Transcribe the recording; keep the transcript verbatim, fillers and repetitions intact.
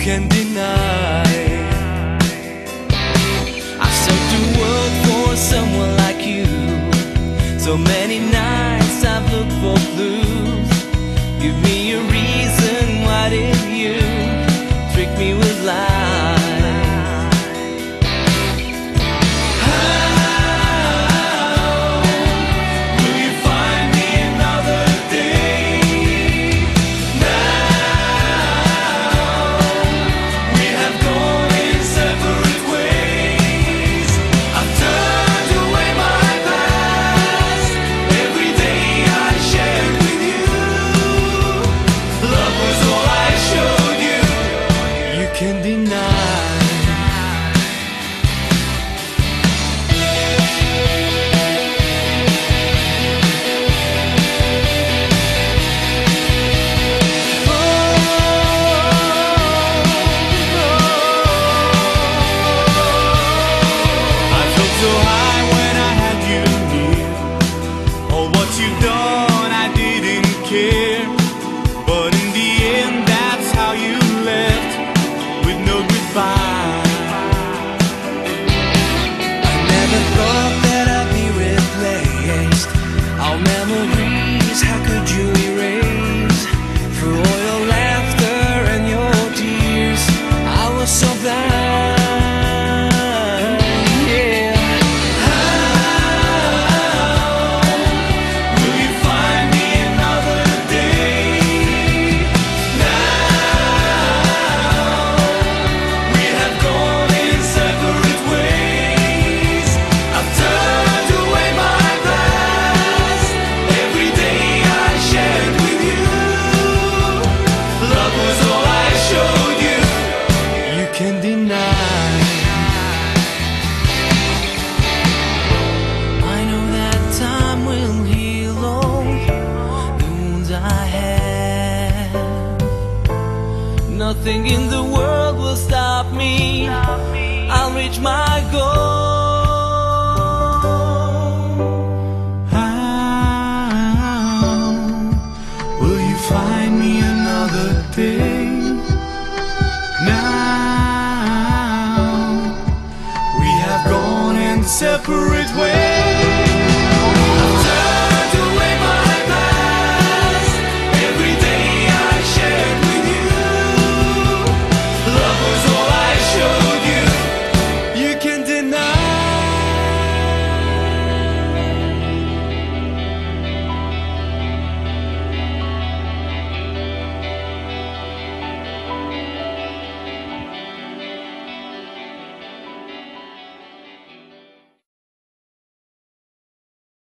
can deny. I searched the world for someone like you. So many nights I've looked for clues. Give me a reason, why did you trick me with lies? Can deny. Oh, I felt so high when I had you near. All what you've done, I didn't care. But in the end, that's how you left. No goodbye. I never thought that I'd be replaced. All memories, how could you erase? Through all your laughter and your tears, I was so blind. Yeah. How will you find me another day? Can deny. I know that time will heal all the wounds I had. Nothing in the world will stop me. I'll reach my goal. How will you find me another day? Now separate ways.